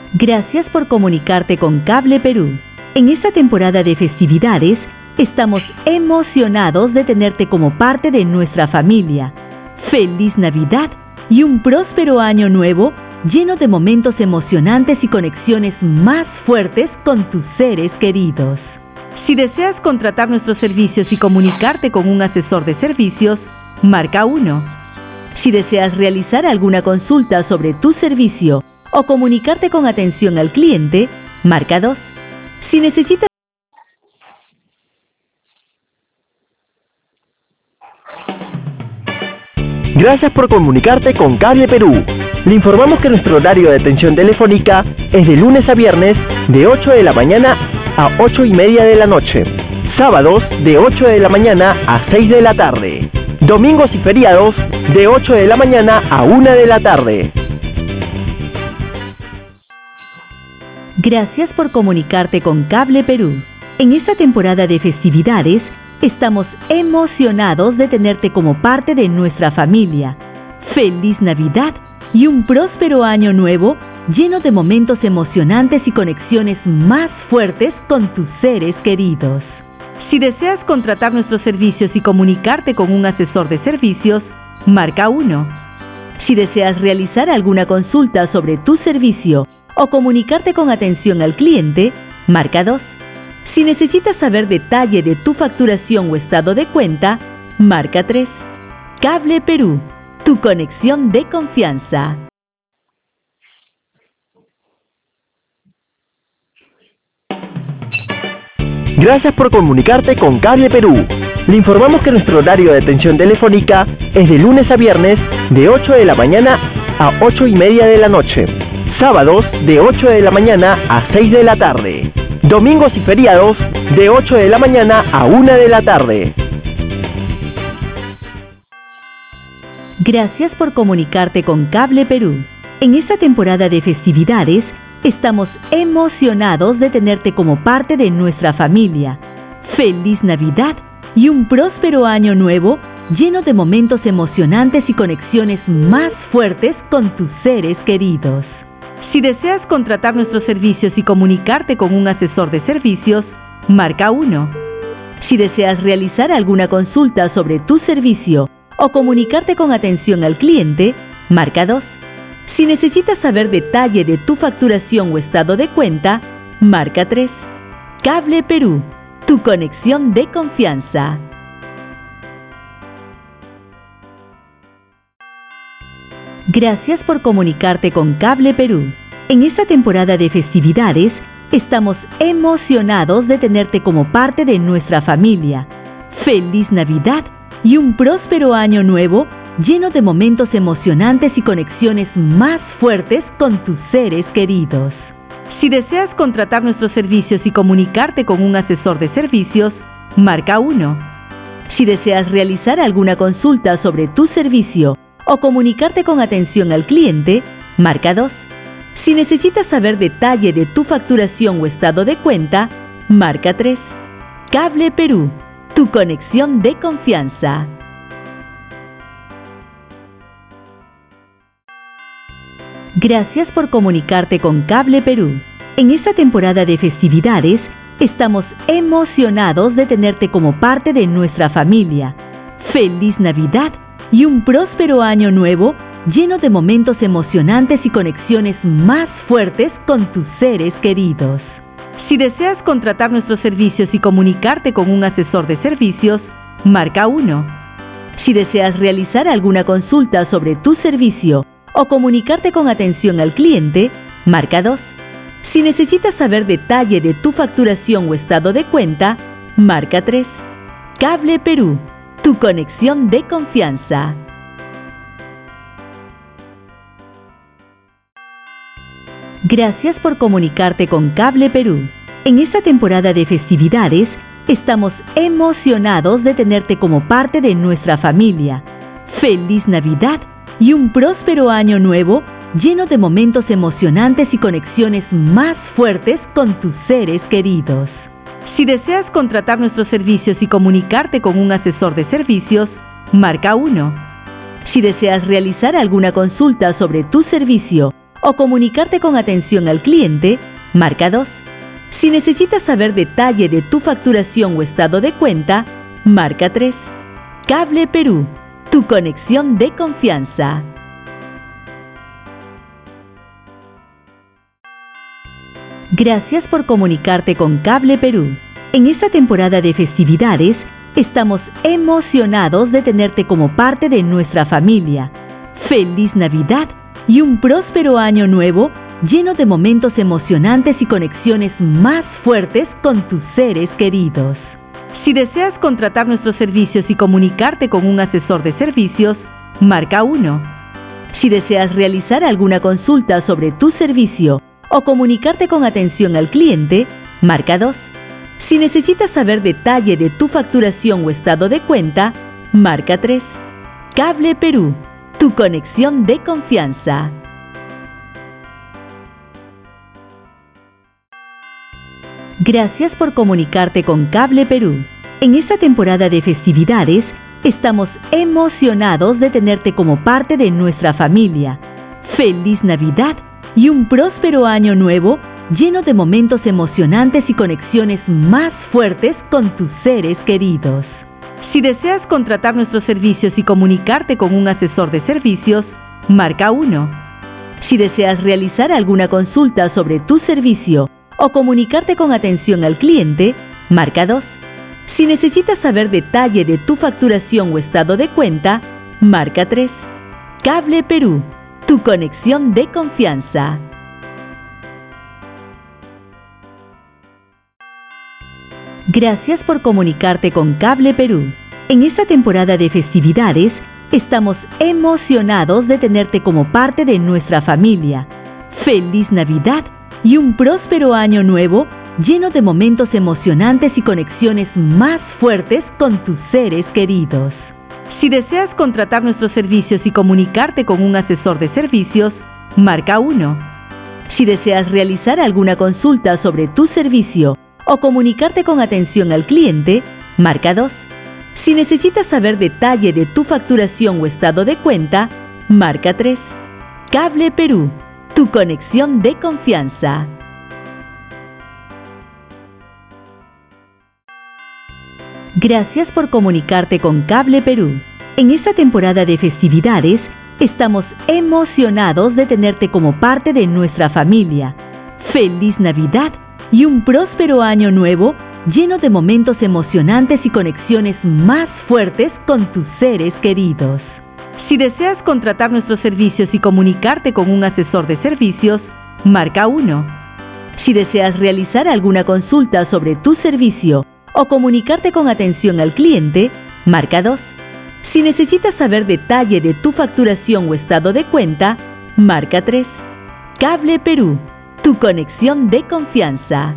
Gracias por comunicarte con Cable Perú. En esta temporada de festividades, estamos emocionados de tenerte como parte de nuestra familia. ¡Feliz Navidad y un próspero año nuevo lleno de momentos emocionantes y conexiones más fuertes con tus seres queridos! Si deseas contratar nuestros servicios y comunicarte con un asesor de servicios, marca 1. Si deseas realizar alguna consulta sobre tu servicio o comunicarte con atención al cliente, marca 2. Si necesitas... Gracias por comunicarte con Cable Perú. Le informamos que nuestro horario de atención telefónica es de lunes a viernes de 8 de la mañana a 8:30 de la noche. Sábados de 8 de la mañana a 6 de la tarde. Domingos y feriados de 8 de la mañana a 1 de la tarde. Gracias por comunicarte con Cable Perú. En esta temporada de festividades, estamos emocionados de tenerte como parte de nuestra familia. ¡Feliz Navidad y un próspero año nuevo lleno de momentos emocionantes y conexiones más fuertes con tus seres queridos! Si deseas contratar nuestros servicios y comunicarte con un asesor de servicios, marca 1. Si deseas realizar alguna consulta sobre tu servicio o comunicarte con atención al cliente, marca 2. Si necesitas saber detalle de tu facturación o estado de cuenta, marca 3. Cable Perú, tu conexión de confianza. Gracias por comunicarte con Cable Perú. Le informamos que nuestro horario de atención telefónica es de lunes a viernes de 8 de la mañana a 8:30 de la noche. Sábados de 8 de la mañana a 6 de la tarde. Domingos y feriados de 8 de la mañana a 1 de la tarde. Gracias por comunicarte con Cable Perú. En esta temporada de festividades, estamos emocionados de tenerte como parte de nuestra familia. ¡Feliz Navidad y un próspero año nuevo lleno de momentos emocionantes y conexiones más fuertes con tus seres queridos! Si deseas contratar nuestros servicios y comunicarte con un asesor de servicios, marca 1. Si deseas realizar alguna consulta sobre tu servicio o comunicarte con atención al cliente, marca 2. Si necesitas saber detalle de tu facturación o estado de cuenta, marca 3. Cable Perú, tu conexión de confianza. Gracias por comunicarte con Cable Perú. En esta temporada de festividades, estamos emocionados de tenerte como parte de nuestra familia. ¡Feliz Navidad y un próspero año nuevo lleno de momentos emocionantes y conexiones más fuertes con tus seres queridos! Si deseas contratar nuestros servicios y comunicarte con un asesor de servicios, marca 1. Si deseas realizar alguna consulta sobre tu servicio o comunicarte con atención al cliente, marca 2. Si necesitas saber detalle de tu facturación o estado de cuenta, marca 3. Cable Perú, tu conexión de confianza. Gracias por comunicarte con Cable Perú. En esta temporada de festividades, estamos emocionados de tenerte como parte de nuestra familia. ¡Feliz Navidad y un próspero año nuevo lleno de momentos emocionantes y conexiones más fuertes con tus seres queridos! Si deseas contratar nuestros servicios y comunicarte con un asesor de servicios, marca 1. Si deseas realizar alguna consulta sobre tu servicio o comunicarte con atención al cliente, marca 2. Si necesitas saber detalle de tu facturación o estado de cuenta, marca 3. Cable Perú, tu conexión de confianza. Gracias por comunicarte con Cable Perú. En esta temporada de festividades, estamos emocionados de tenerte como parte de nuestra familia. ¡Feliz Navidad y un próspero año nuevo lleno de momentos emocionantes y conexiones más fuertes con tus seres queridos! Si deseas contratar nuestros servicios y comunicarte con un asesor de servicios, marca 1. Si deseas realizar alguna consulta sobre tu servicio o comunicarte con atención al cliente, marca 2. Si necesitas saber detalle de tu facturación o estado de cuenta, marca 3. Cable Perú, tu conexión de confianza. Gracias por comunicarte con Cable Perú. En esta temporada de festividades, estamos emocionados de tenerte como parte de nuestra familia. ¡Feliz Navidad y un próspero año nuevo lleno de momentos emocionantes y conexiones más fuertes con tus seres queridos! Si deseas contratar nuestros servicios y comunicarte con un asesor de servicios, marca 1. Si deseas realizar alguna consulta sobre tu servicio o comunicarte con atención al cliente, marca 2. Si necesitas saber detalle de tu facturación o estado de cuenta, marca 3. Cable Perú, tu conexión de confianza. Gracias por comunicarte con Cable Perú. En esta temporada de festividades, estamos emocionados de tenerte como parte de nuestra familia. ¡Feliz Navidad y un próspero año nuevo lleno de momentos emocionantes y conexiones más fuertes con tus seres queridos! Si deseas contratar nuestros servicios y comunicarte con un asesor de servicios, marca 1. Si deseas realizar alguna consulta sobre tu servicio o comunicarte con atención al cliente, marca 2. Si necesitas saber detalle de tu facturación o estado de cuenta, marca 3. Cable Perú, tu conexión de confianza. Gracias por comunicarte con Cable Perú. En esta temporada de festividades, estamos emocionados de tenerte como parte de nuestra familia. ¡Feliz Navidad y un próspero año nuevo lleno de momentos emocionantes y conexiones más fuertes con tus seres queridos! Si deseas contratar nuestros servicios y comunicarte con un asesor de servicios, marca 1. Si deseas realizar alguna consulta sobre tu servicio o comunicarte con atención al cliente, marca 2. Si necesitas saber detalle de tu facturación o estado de cuenta, marca 3. Cable Perú, tu conexión de confianza. Gracias por comunicarte con Cable Perú. En esta temporada de festividades, estamos emocionados de tenerte como parte de nuestra familia. ¡Feliz Navidad y un próspero año nuevo lleno de momentos emocionantes y conexiones más fuertes con tus seres queridos! Si deseas contratar nuestros servicios y comunicarte con un asesor de servicios, marca 1. Si deseas realizar alguna consulta sobre tu servicio o comunicarte con atención al cliente, marca 2. Si necesitas saber detalle de tu facturación o estado de cuenta, marca 3. Cable Perú, tu conexión de confianza.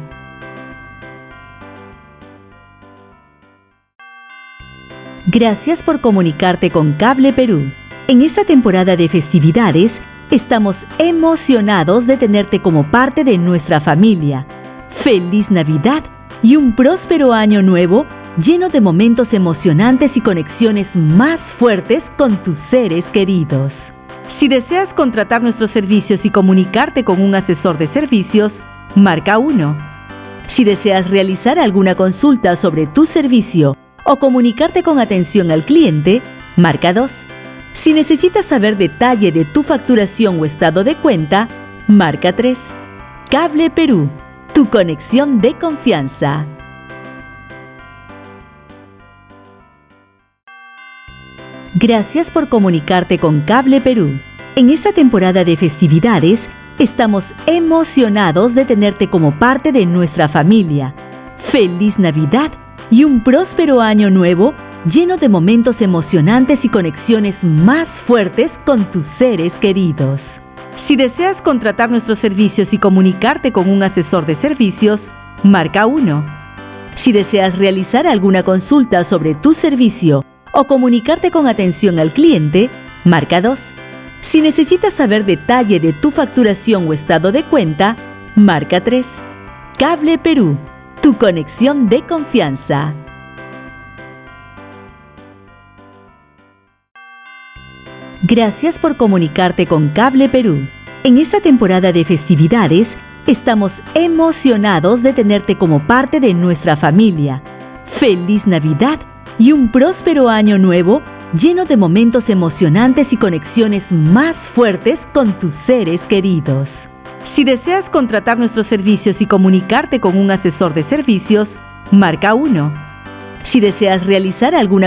Gracias por comunicarte con Cable Perú. En esta temporada de festividades, estamos emocionados de tenerte como parte de nuestra familia. ¡Feliz Navidad y un próspero año nuevo lleno de momentos emocionantes y conexiones más fuertes con tus seres queridos! Si deseas contratar nuestros servicios y comunicarte con un asesor de servicios, marca 1. Si deseas realizar alguna consulta sobre tu servicio o comunicarte con atención al cliente, marca 2. Si necesitas saber detalle de tu facturación o estado de cuenta, marca 3. Cable Perú, tu conexión de confianza. Gracias por comunicarte con Cable Perú. En esta temporada de festividades, estamos emocionados de tenerte como parte de nuestra familia. ¡Feliz Navidad y un próspero año nuevo lleno de momentos emocionantes y conexiones más fuertes con tus seres queridos! Si deseas contratar nuestros servicios y comunicarte con un asesor de servicios, marca 1. Si deseas realizar alguna consulta sobre tu servicio o comunicarte con atención al cliente, marca 2. Si necesitas saber detalle de tu facturación o estado de cuenta, marca 3. Cable Perú, tu conexión de confianza. Gracias por comunicarte con Cable Perú. En esta temporada de festividades, estamos emocionados de tenerte como parte de nuestra familia. ¡Feliz Navidad y un próspero año nuevo lleno de momentos emocionantes y conexiones más fuertes con tus seres queridos! Si deseas contratar nuestros servicios y comunicarte con un asesor de servicios, marca 1. Si deseas realizar alguna